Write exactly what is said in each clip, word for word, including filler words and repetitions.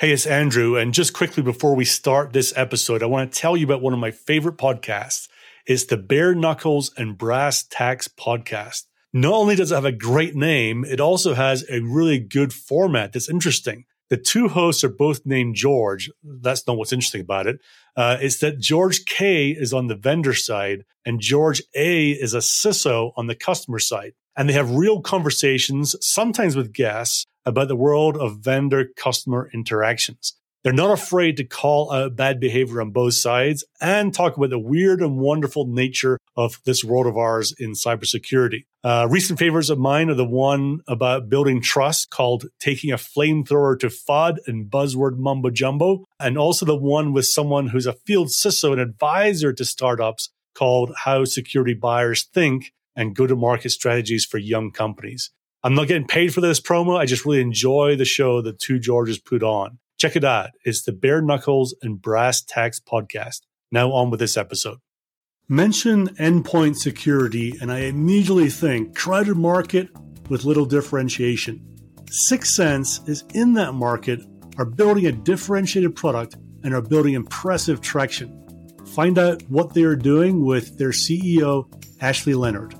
Hey, it's Andrew. And just quickly before we start this episode, I want to tell you about one of my favorite podcasts. It's the Bare Knuckles and Brass Tacks podcast. Not only does it have a great name, it also has a really good format that's interesting. The two hosts are both named George. That's not what's interesting about it. Uh, it's that George K is on the vendor side and George A is a C I S O on the customer side. And they have real conversations, sometimes with guests, about the world of vendor-customer interactions. They're not afraid to call out bad behavior on both sides and talk about the weird and wonderful nature of this world of ours in cybersecurity. Uh, recent favorites of mine are the one about building trust called Taking a Flamethrower to F U D and Buzzword Mumbo Jumbo, and also the one with someone who's a field C I S O and advisor to startups called How Security Buyers Think and Go-to-Market Strategies for Young Companies. I'm not getting paid for this promo. I just really enjoy the show that two Georges put on. Check it out. It's the Bare Knuckles and Brass Tacks podcast. Now on with this episode. Mention endpoint security, and I immediately think crowded market with little differentiation. Sixth Sense is in that market, are building a differentiated product, and are building impressive traction. Find out what they are doing with their C E O, Ashley Leonard.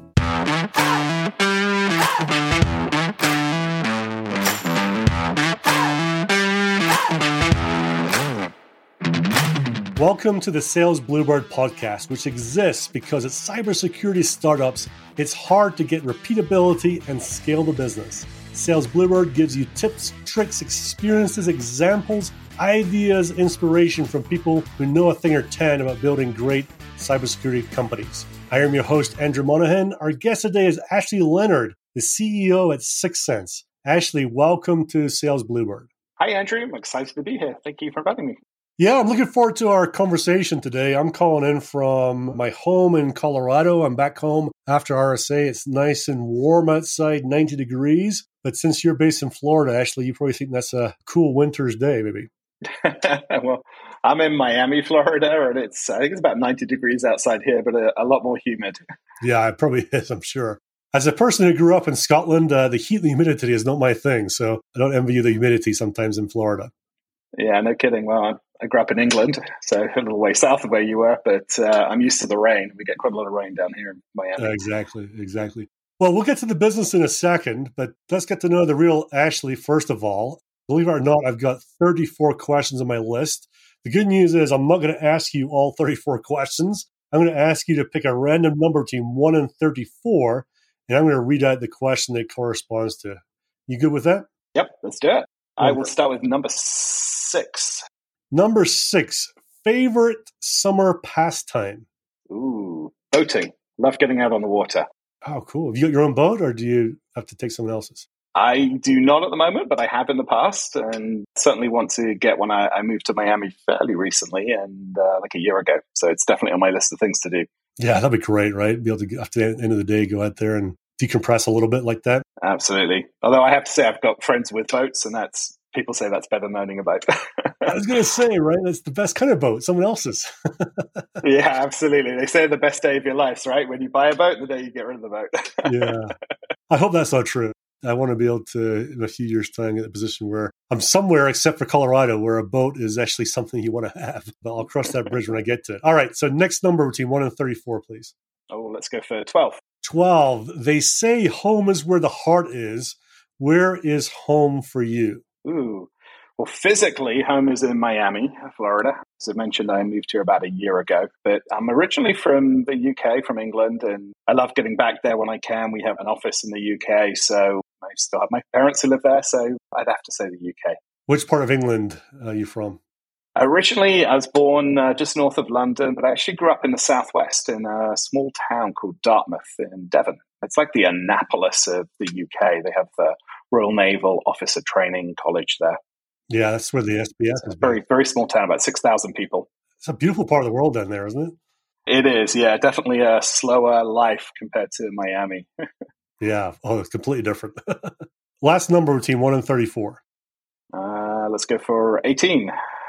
Welcome to the Sales Bluebird podcast, which exists because at cybersecurity startups, it's hard to get repeatability and scale the business. Sales Bluebird gives you tips, tricks, experiences, examples, ideas, inspiration from people who know a thing or ten about building great cybersecurity companies. I am your host, Andrew Monahan. Our guest today is Ashley Leonard, the C E O at Sixth Sense. Ashley, welcome to Sales Bluebird. Hi, Andrew. I'm excited to be here. Thank you for inviting me. Yeah, I'm looking forward to our conversation today. I'm calling in from my home in Colorado. I'm back home after R S A. It's nice and warm outside, ninety degrees. But since you're based in Florida, Ashley, you probably think that's a cool winter's day, maybe. Well, I'm in Miami, Florida, and it's I think it's about ninety degrees outside here, but a, a lot more humid. Yeah, it probably is, I'm sure. As a person who grew up in Scotland, uh, the heat and the humidity is not my thing. So I don't envy you the humidity sometimes in Florida. Yeah, no kidding. Well, I grew up in England, so a little way south of where you were, but uh, I'm used to the rain. We get quite a lot of rain down here in Miami. Uh, exactly, exactly. Well, we'll get to the business in a second, but let's get to know the real Ashley first of all. Believe it or not, I've got thirty-four questions on my list. The good news is I'm not going to ask you all thirty-four questions. I'm going to ask you to pick a random number between one and thirty-four, and I'm going to read out the question that corresponds to. You good with that? Yep, let's do it. I will start with number six. Number six, favorite summer pastime? Ooh, boating. Love getting out on the water. Oh, cool. Have you got your own boat or do you have to take someone else's? I do not at the moment, but I have in the past and certainly want to get one. I, I moved to Miami fairly recently and uh, like a year ago. So it's definitely on my list of things to do. Yeah, that'd be great, right? Be able to, after the end of the day, go out there and decompress a little bit like that. Absolutely. Although I have to say I've got friends with boats and that's people say that's better than owning a boat. I was going to say, right? That's the best kind of boat, someone else's. Yeah, absolutely. They say the best day of your life, right? When you buy a boat, the day you get rid of the boat. Yeah. I hope that's not true. I want to be able to, in a few years' time, get a position where I'm somewhere except for Colorado where a boat is actually something you want to have. But I'll cross that bridge when I get to it. All right. So next number between one and thirty-four, please. Oh, let's go for twelve. twelve. They say home is where the heart is. Where is home for you? Ooh. Well, physically, home is in Miami, Florida. As I mentioned, I moved here about a year ago, but I'm originally from the U K, from England, and I love getting back there when I can. We have an office in the U K, so I still have my parents who live there, so I'd have to say the U K. Which part of England are you from? Originally, I was born uh, just north of London, but I actually grew up in the southwest in a small town called Dartmouth in Devon. It's like the Annapolis of the U K. They have the Royal Naval Officer Training College there. Yeah, that's where the S B S it's is. A very, very small town, about six thousand people. It's a beautiful part of the world down there, isn't it? It is, yeah. Definitely a slower life compared to Miami. Yeah. Oh, it's completely different. Last number between one and thirty-four. Uh, let's go for eighteen.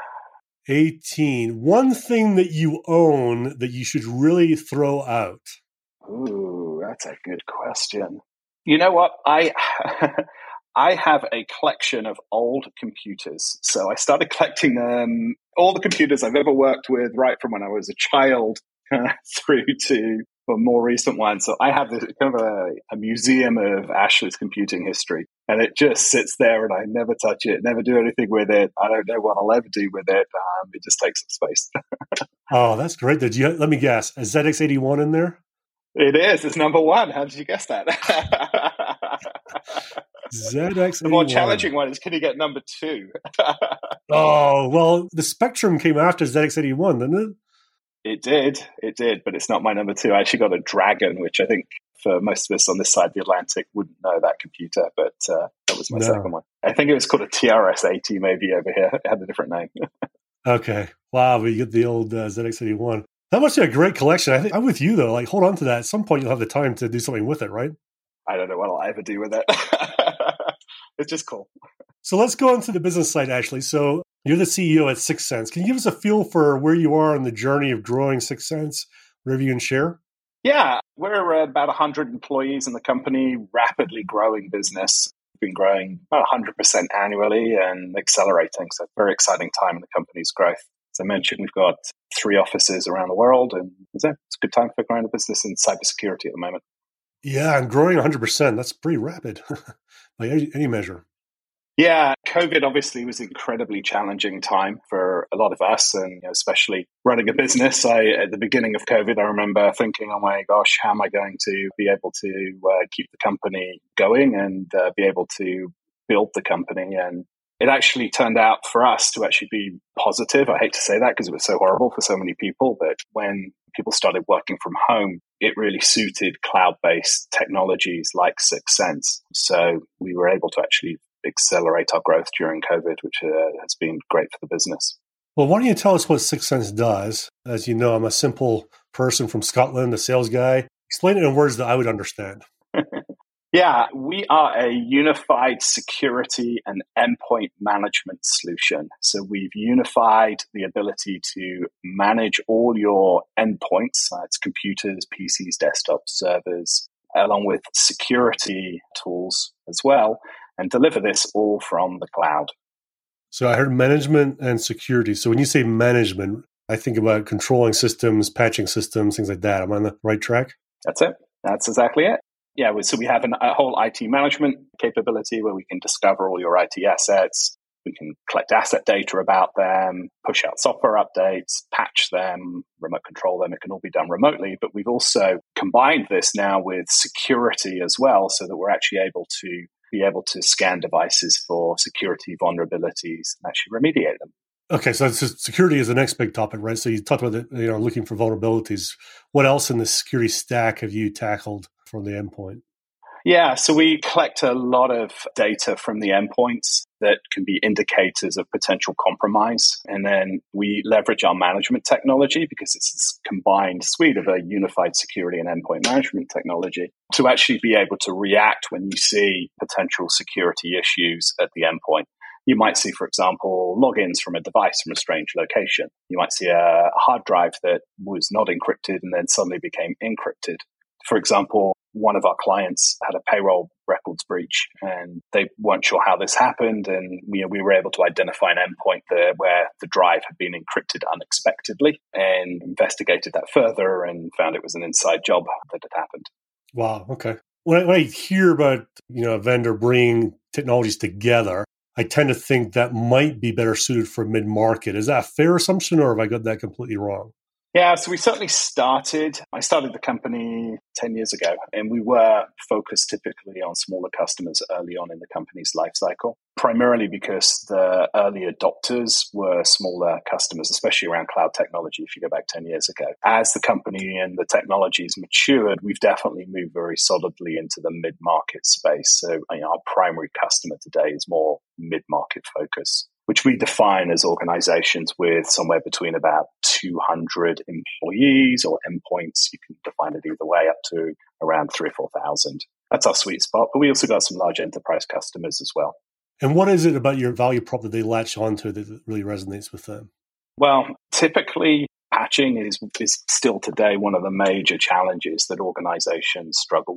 eighteen. One thing that you own that you should really throw out. Ooh, that's a good question. You know what? I I have a collection of old computers. So I started collecting them, all the computers I've ever worked with, right from when I was a child uh, through to the more recent ones. So I have this kind of a, a museum of Ashley's computing history, and it just sits there and I never touch it, never do anything with it. I don't know what I'll ever do with it. Um, it just takes up space. Oh, that's great. Did you, let me guess, a Z X eighty-one in there? It is. It's number one. How did you guess that? Z X eighty-one. The more challenging one is, can you get number two? Oh, well, the Spectrum came after Z X eighty-one, didn't it? It did. It did, but it's not my number two. I actually got a Dragon, which I think for most of us on this side of the Atlantic wouldn't know that computer, but uh, that was my No. second one. I think it was called a T R S eighty maybe over here. It had a different name. Okay. Wow, but you get the old uh, Z X eighty-one. That must be a great collection. I think I'm with you, though. Like, hold on to that. At some point, you'll have the time to do something with it, right? I don't know what I'll ever do with it. It's just cool. So let's go into the business side, Ashley. So you're the C E O at Syxsense. Can you give us a feel for where you are on the journey of growing Syxsense, whatever you can share? Yeah, we're about one hundred employees in the company, rapidly growing business. We've been growing about one hundred percent annually and accelerating. So very exciting time in the company's growth. As I mentioned, we've got three offices around the world, and it's a good time for growing a business in cybersecurity at the moment. Yeah, and growing one hundred percent. That's pretty rapid by any, any measure. Yeah, COVID obviously was an incredibly challenging time for a lot of us, and you know, especially running a business. I, at the beginning of COVID, I remember thinking, oh my gosh, how am I going to be able to uh, keep the company going and uh, be able to build the company? And it actually turned out for us to actually be positive. I hate to say that because it was so horrible for so many people, but when people started working from home, it really suited cloud-based technologies like Syxsense. So we were able to actually accelerate our growth during COVID, which uh, has been great for the business. Well, why don't you tell us what Syxsense does? As you know, I'm a simple person from Scotland, a sales guy. Explain it in words that I would understand. Yeah, we are a unified security and endpoint management solution. So we've unified the ability to manage all your endpoints, uh, it's computers, P Cs, desktops, servers, along with security tools as well, and deliver this all from the cloud. So I heard management and security. So when you say management, I think about controlling systems, patching systems, things like that. Am I on the right track? That's it. That's exactly it. Yeah, so we have an, a whole I T management capability where we can discover all your I T assets. We can collect asset data about them, push out software updates, patch them, remote control them. It can all be done remotely. But we've also combined this now with security as well, so that we're actually able to be able to scan devices for security vulnerabilities and actually remediate them. Okay, so security is the next big topic, right? So you talked about the, you know, looking for vulnerabilities. What else in the security stack have you tackled from the endpoint? Yeah, so we collect a lot of data from the endpoints that can be indicators of potential compromise. And then we leverage our management technology, because it's this combined suite of a unified security and endpoint management technology, to actually be able to react when you see potential security issues at the endpoint. You might see, for example, logins from a device from a strange location. You might see a hard drive that was not encrypted and then suddenly became encrypted. For example, one of our clients had a payroll records breach, and they weren't sure how this happened. And we, we were able to identify an endpoint there where the drive had been encrypted unexpectedly, and investigated that further and found it was an inside job that had happened. Wow. Okay. When I, when I hear about, you know, a vendor bringing technologies together, I tend to think that might be better suited for mid-market. Is that a fair assumption, or have I got that completely wrong? Yeah, so we certainly started, I started the company ten years ago, and we were focused typically on smaller customers early on in the company's life cycle, primarily because the early adopters were smaller customers, especially around cloud technology, if you go back ten years ago. As the company and the technologies matured, we've definitely moved very solidly into the mid-market space. So you know, our primary customer today is more mid-market focused, which we define as organizations with somewhere between about two hundred employees or endpoints. You can define it either way, up to around three or four thousand. That's our sweet spot. But we also got some large enterprise customers as well. And what is it about your value prop that they latch onto that really resonates with them? Well, typically, patching is, is still today one of the major challenges that organizations struggle with.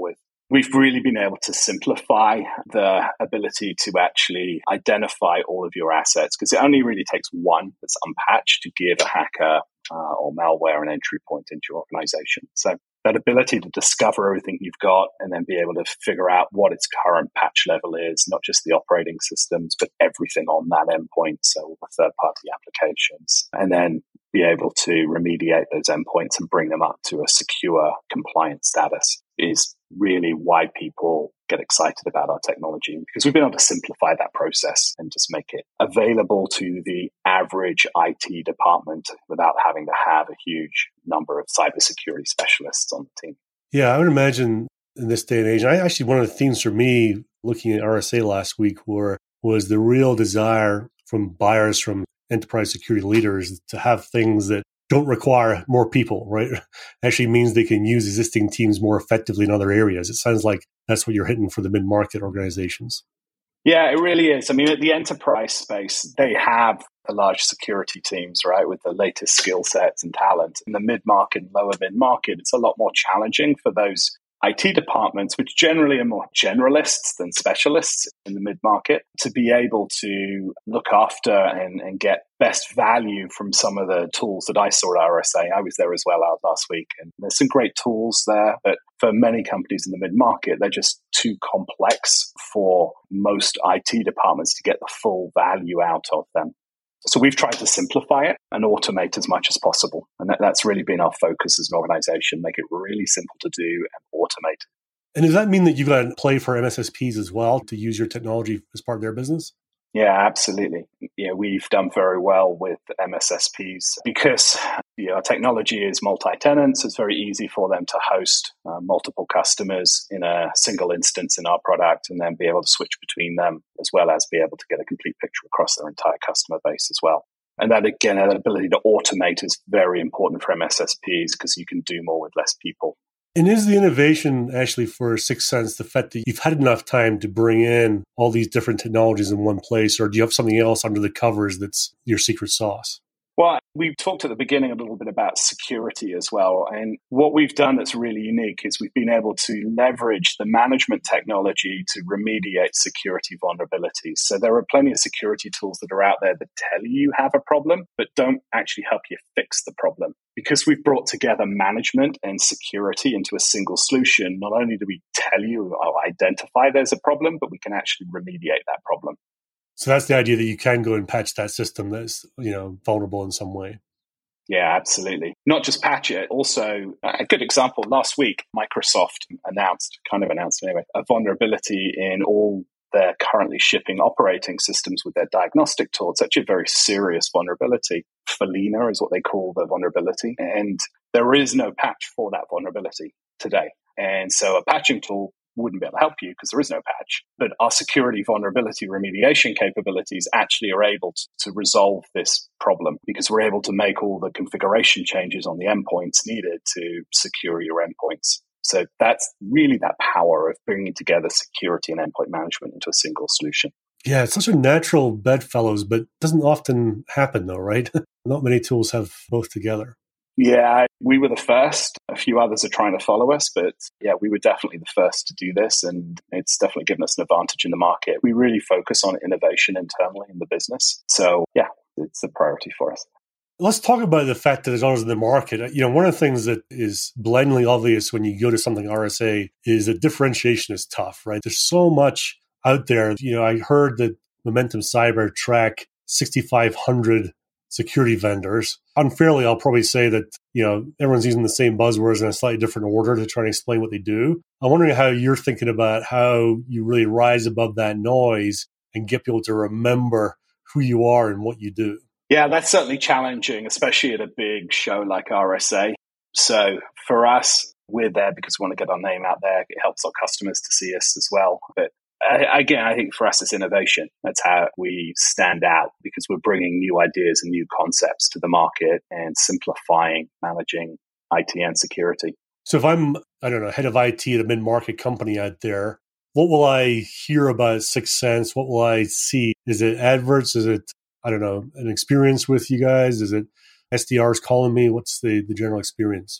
We've really been able to simplify the ability to actually identify all of your assets, because it only really takes one that's unpatched to give a hacker uh, or malware an entry point into your organization. So that ability to discover everything you've got and then be able to figure out what its current patch level is, not just the operating systems, but everything on that endpoint, so all the third-party applications, and then be able to remediate those endpoints and bring them up to a secure, compliant status is really why people get excited about our technology, because we've been able to simplify that process and just make it available to the average I T department without having to have a huge number of cybersecurity specialists on the team. Yeah, I would imagine in this day and age, I actually, one of the themes for me looking at R S A last week were, was the real desire from buyers, from enterprise security leaders to have things that don't require more people, right? Actually means they can use existing teams more effectively in other areas. It sounds like that's what you're hitting for the mid-market organizations. Yeah, it really is. I mean, at the enterprise space, they have the large security teams, right, with the latest skill sets and talent. In the mid-market and lower mid-market, it's a lot more challenging for those I T departments, which generally are more generalists than specialists in the mid-market, to be able to look after and, and get best value from some of the tools that I saw at R S A. I was there as well out last week, and there's some great tools there, but for many companies in the mid-market, they're just too complex for most I T departments to get the full value out of them. So we've tried to simplify it and automate as much as possible. And that, that's really been our focus as an organization, make it really simple to do and automate. And does that mean that you've got to play for M S S Ps as well to use your technology as part of their business? Yeah, absolutely. Yeah, we've done very well with M S S Ps because you know, our technology is multi-tenant, so it's very easy for them to host uh, multiple customers in a single instance in our product and then be able to switch between them, as well as be able to get a complete picture across their entire customer base as well. And that, again, that ability to automate is very important for M S S Ps because you can do more with less people. And is the innovation actually for Sixth Sense the fact that you've had enough time to bring in all these different technologies in one place, or do you have something else under the covers that's your secret sauce? Well, we talked at the beginning a little bit about security as well. And what we've done that's really unique is we've been able to leverage the management technology to remediate security vulnerabilities. So there are plenty of security tools that are out there that tell you you have a problem, but don't actually help you fix the problem. Because we've brought together management and security into a single solution, not only do we tell you or identify there's a problem, but we can actually remediate that problem. So that's the idea that you can go and patch that system that's, you know, vulnerable in some way. Yeah, absolutely. Not just patch it. Also, a good example, last week, Microsoft announced, kind of announced anyway, a vulnerability in all their currently shipping operating systems with their diagnostic tool. It's actually a very serious vulnerability. Felina is what they call the vulnerability. And there is no patch for that vulnerability today. And so a patching tool wouldn't be able to help you because there is no patch. But our security vulnerability remediation capabilities actually are able to, to resolve this problem because we're able to make all the configuration changes on the endpoints needed to secure your endpoints. So that's really that power of bringing together security and endpoint management into a single solution. Yeah, it's such a natural bedfellows, but doesn't often happen though, right? Not many tools have both together. Yeah, we were the first. A few others are trying to follow us, but yeah, we were definitely the first to do this, and it's definitely given us an advantage in the market. We really focus on innovation internally in the business. So yeah, it's a priority for us. Let's talk about the fact that it's always in the market. You know, one of the things that is blindingly obvious when you go to something R S A is that differentiation is tough, right? There's so much out there. You know, I heard that Momentum Cyber track sixty-five hundred security vendors. Unfairly, I'll probably say that, you know, everyone's using the same buzzwords in a slightly different order to try and explain what they do. I'm wondering how you're thinking about how you really rise above that noise and get people to remember who you are and what you do. Yeah, that's certainly challenging, especially at a big show like R S A. So for us, we're there because we want to get our name out there. It helps our customers to see us as well. But again, I think for us, it's innovation. That's how we stand out because we're bringing new ideas and new concepts to the market and simplifying managing I T and security. So if I'm, I don't know, head of I T at a mid-market company out there, what will I hear about Sixth Sense? What will I see? Is it adverts? Is it, I don't know, an experience with you guys? Is it S D Rs calling me? What's the, the general experience?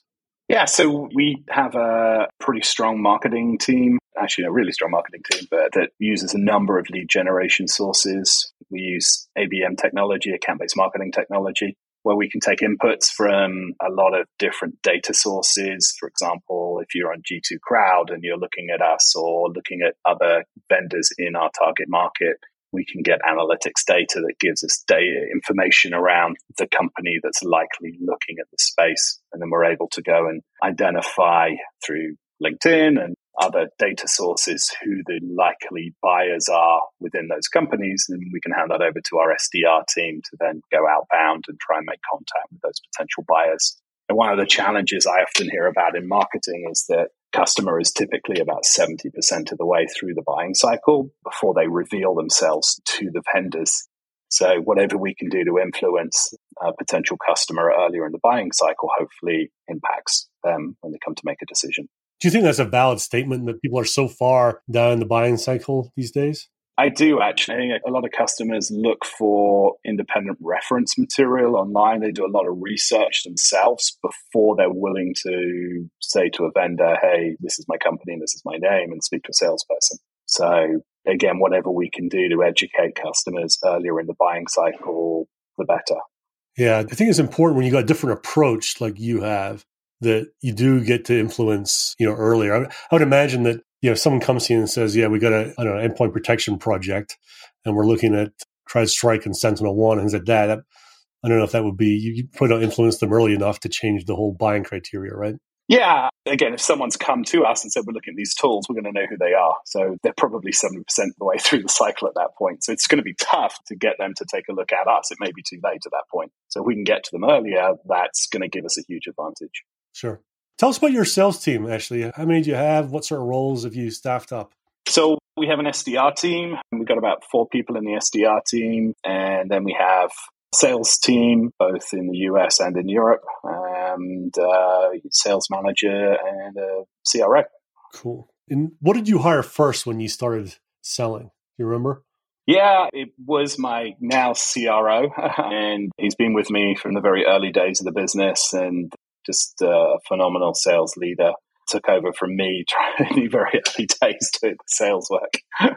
Yeah, so we have a pretty strong marketing team, actually a really strong marketing team, but that uses a number of lead generation sources. We use A B M technology, account-based marketing technology, where we can take inputs from a lot of different data sources. For example, if you're on G two Crowd and you're looking at us or looking at other vendors in our target market, we can get analytics data that gives us data information around the company that's likely looking at the space. And then we're able to go and identify through LinkedIn and other data sources who the likely buyers are within those companies. And we can hand that over to our S D R team to then go outbound and try and make contact with those potential buyers. And one of the challenges I often hear about in marketing is that customer is typically about seventy percent of the way through the buying cycle before they reveal themselves to the vendors. So whatever we can do to influence a potential customer earlier in the buying cycle hopefully impacts them when they come to make a decision. Do you think that's a valid statement that people are so far down the buying cycle these days? I do, actually. I think a lot of customers look for independent reference material online. They do a lot of research themselves before they're willing to say to a vendor, hey, this is my company and this is my name, and speak to a salesperson. So again, whatever we can do to educate customers earlier in the buying cycle, the better. Yeah, I think it's important when you got a different approach like you have, that you do get to influence, you know, earlier. I, I would imagine that, you know, if someone comes to you and says, yeah, we got a, I don't know, endpoint protection project, and we're looking at CrowdStrike and Sentinel-one and things like that, that, I don't know if that would be, you, you probably don't influence them early enough to change the whole buying criteria, right? Yeah. Again, if someone's come to us and said, we're looking at these tools, we're going to know who they are. So they're probably seventy percent of the way through the cycle at that point. So it's going to be tough to get them to take a look at us. It may be too late at that point. So if we can get to them earlier, that's going to give us a huge advantage. Sure. Tell us about your sales team, Ashley. How many do you have? What sort of roles have you staffed up? So we have an S D R team. We've got about four people in the S D R team. And then we have a sales team, both in the U S and in Europe, and a sales manager and a C R O. Cool. And what did you hire first when you started selling? Do you remember? Yeah, it was my now C R O. And he's been with me from the very early days of the business and just a phenomenal sales leader. Took over from me in the very early days doing the sales work.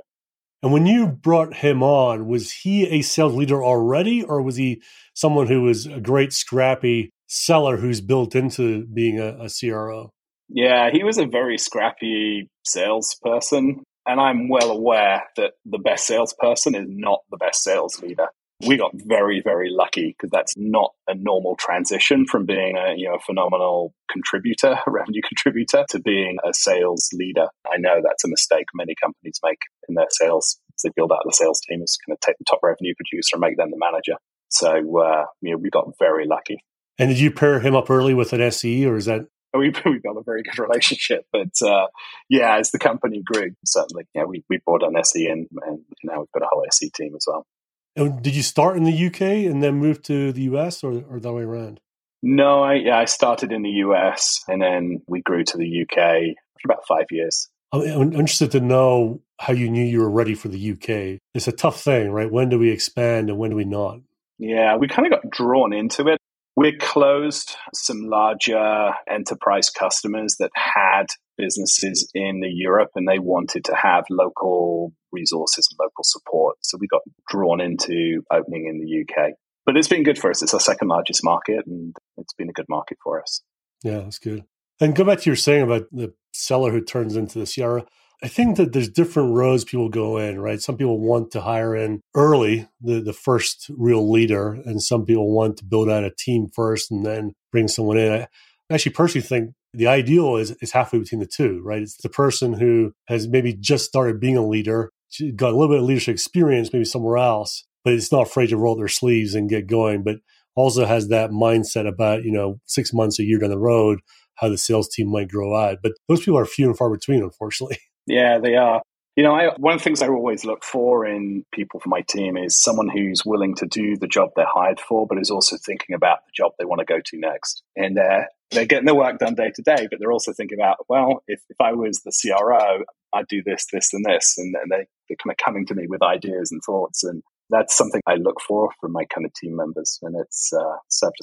And when you brought him on, was he a sales leader already, or was he someone who was a great scrappy seller who's built into being a, a C R O? Yeah, he was a very scrappy salesperson. And I'm well aware that the best salesperson is not the best sales leader. We got very, very lucky because that's not a normal transition from being a you know phenomenal contributor, revenue contributor, to being a sales leader. I know that's a mistake many companies make in their sales. They build out the sales team is going to take the top revenue producer and make them the manager. So uh, you know, we got very lucky. And did you pair him up early with an S E, or is that? We we got a very good relationship, but uh, yeah, as the company grew, certainly, yeah, we we brought an S E in, and now we've got a whole S E team as well. And did you start in the U K and then move to the U S, or, or the other way around? No, I, yeah, I started in the U S and then we grew to the U K for about five years. I'm interested to know how you knew you were ready for the U K. It's a tough thing, right? When do we expand and when do we not? Yeah, we kind of got drawn into it. We closed some larger enterprise customers that had businesses in the Europe and they wanted to have local resources and local support. So we got drawn into opening in the U K. But it's been good for us. It's our second largest market and it's been a good market for us. Yeah, that's good. And go back to your saying about the seller who turns into the C R O. I think that there's different roads people go in, right? Some people want to hire in early, the, the first real leader, and some people want to build out a team first and then bring someone in. I actually personally think the ideal is, is halfway between the two, right? It's the person who has maybe just started being a leader, got a little bit of leadership experience, maybe somewhere else, but it's not afraid to roll their sleeves and get going, but also has that mindset about, you know, six months, a year down the road, how the sales team might grow out. But those people are few and far between, unfortunately. Yeah, they are. You know, I, one of the things I always look for in people for my team is someone who's willing to do the job they're hired for, but is also thinking about the job they want to go to next. And they're, they're getting their work done day to day, but they're also thinking about, well, if, if I was the C R O, I'd do this, this, and this. And, and they, they're kind of coming to me with ideas and thoughts. And that's something I look for from my kind of team members. And it's uh, served us well.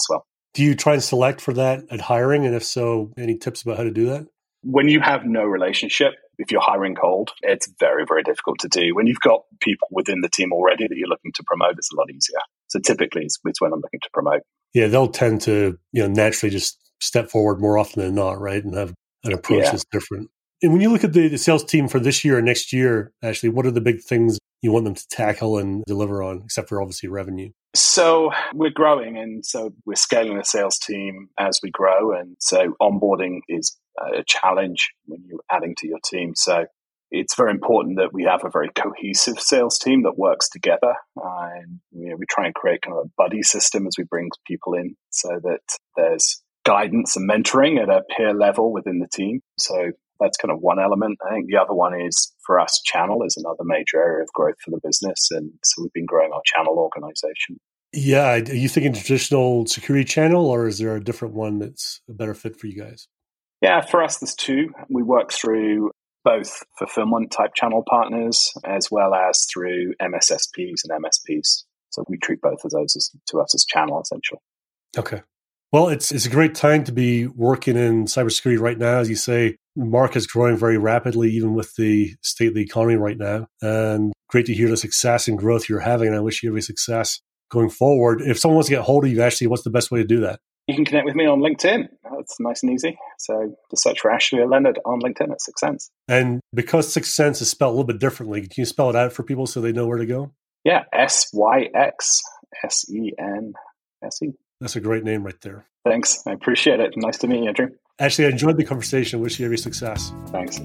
Do you try and select for that at hiring? And if so, any tips about how to do that? When you have no relationship, if you're hiring cold, it's very, very difficult to do. When you've got people within the team already that you're looking to promote, it's a lot easier. So typically it's, it's when I'm looking to promote. Yeah, they'll tend to, you know, naturally just step forward more often than not, right? And have an approach yeah. that's different. And when you look at the, the sales team for this year and next year, Ashley, what are the big things you want them to tackle and deliver on, except for obviously revenue? So we're growing, and so we're scaling the sales team as we grow. And so onboarding is a challenge when you're adding to your team. So it's very important that we have a very cohesive sales team that works together. Uh, and you know, we try and create kind of a buddy system as we bring people in so that there's guidance and mentoring at a peer level within the team. So that's kind of one element. I think the other one is, for us, channel is another major area of growth for the business. And so we've been growing our channel organization. Yeah. Are you thinking traditional security channel, or is there a different one that's a better fit for you guys? Yeah, for us, there's two. We work through both fulfillment type channel partners as well as through M S S Ps and M S Ps. So we treat both of those as, to us as channel, essentially. Okay. Well, it's it's a great time to be working in cybersecurity right now. As you say, the market is growing very rapidly, even with the state of the economy right now. And great to hear the success and growth you're having. And I wish you every success going forward. If someone wants to get hold of you, Ashley, what's the best way to do that? You can connect with me on LinkedIn. It's nice and easy. So just search for Ashley Leonard on LinkedIn at Sixth Sense. And because Sixth Sense is spelled a little bit differently, can you spell it out for people so they know where to go? Yeah, S Y X S E N S E. That's a great name right there. Thanks. I appreciate it. Nice to meet you, Andrew. Ashley, I enjoyed the conversation. Wish you every success. Thanks.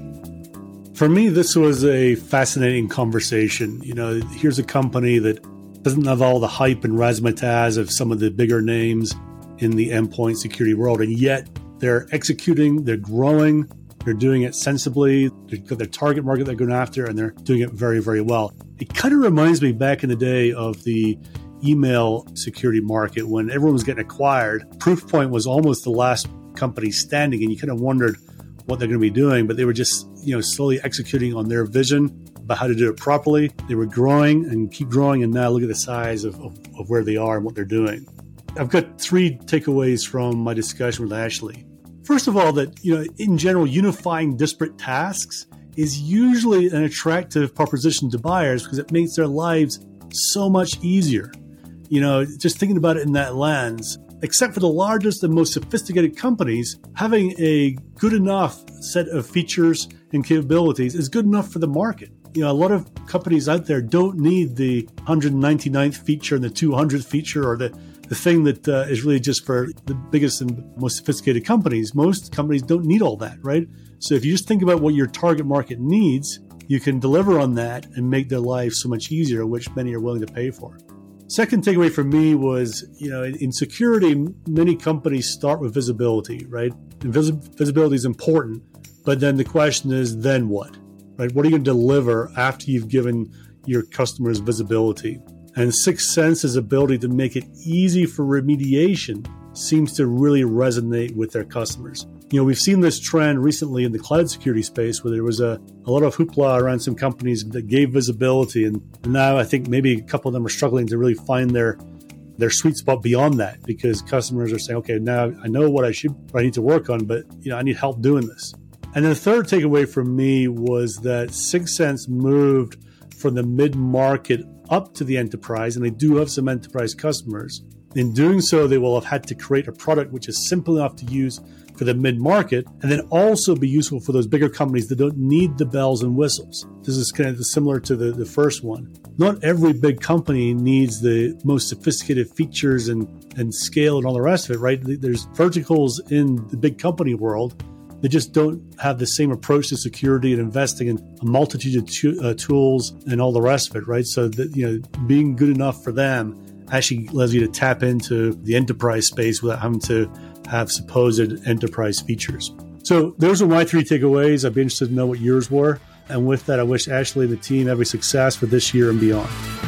For me, this was a fascinating conversation. You know, here's a company that doesn't have all the hype and razzmatazz of some of the bigger names in the endpoint security world, and yet they're executing, they're growing, they're doing it sensibly, they've got their target market they're going after, and they're doing it very, very well. It kind of reminds me back in the day of the email security market when everyone was getting acquired. Proofpoint was almost the last company standing, and you kind of wondered what they're going to be doing, but they were just, you know, slowly executing on their vision about how to do it properly. They were growing and keep growing, and now look at the size of, of, of where they are and what they're doing. I've got three takeaways from my discussion with Ashley. First of all, that, you know, in general, unifying disparate tasks is usually an attractive proposition to buyers because it makes their lives so much easier. You know, just thinking about it in that lens, except for the largest and most sophisticated companies, having a good enough set of features and capabilities is good enough for the market. You know, a lot of companies out there don't need the one hundred ninety-ninth feature and the two hundredth feature, or the, the thing that uh, is really just for the biggest and most sophisticated companies. Most companies don't need all that, right? So if you just think about what your target market needs, you can deliver on that and make their lives so much easier, which many are willing to pay for. Second takeaway for me was, you know, in security, many companies start with visibility, right? And vis- visibility is important, but then the question is, then what, right? What are you going to deliver after you've given your customers visibility? And Sixth Sense's ability to make it easy for remediation seems to really resonate with their customers. You know, we've seen this trend recently in the cloud security space where there was a, a lot of hoopla around some companies that gave visibility. And now I think maybe a couple of them are struggling to really find their their sweet spot beyond that, because customers are saying, okay, now I know what I should, what I need to work on, but you know, I need help doing this. And then the third takeaway from me was that Sixth Sense moved from the mid-market up to the enterprise, and they do have some enterprise customers. In doing so, they will have had to create a product which is simple enough to use for the mid-market, and then also be useful for those bigger companies that don't need the bells and whistles. This is kind of similar to the, the first one. Not every big company needs the most sophisticated features and, and scale and all the rest of it, right? There's verticals in the big company world that just don't have the same approach to security and investing in a multitude of tu- uh, tools and all the rest of it, right? So that, you know, being good enough for them actually allows you to tap into the enterprise space without having to have supposed enterprise features. So those are my three takeaways. I'd be interested to know what yours were. And with that, I wish Ashley and the team every success for this year and beyond.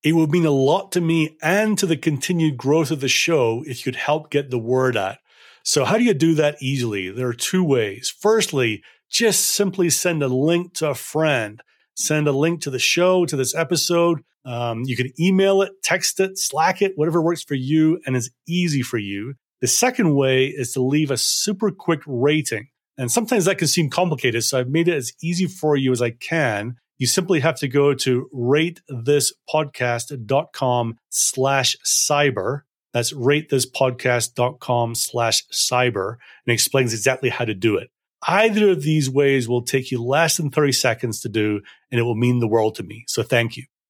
It would mean a lot to me and to the continued growth of the show if you could help get the word out. So how do you do that easily? There are two ways. Firstly, just simply send a link to a friend. Send a link to the show, to this episode. Um, you can email it, text it, Slack it, whatever works for you and is easy for you. The second way is to leave a super quick rating. And sometimes that can seem complicated, so I've made it as easy for you as I can. You simply have to go to ratethispodcast.com slash cyber. That's ratethispodcast.com slash cyber, and it explains exactly how to do it. Either of these ways will take you less than thirty seconds to do, and it will mean the world to me. So thank you.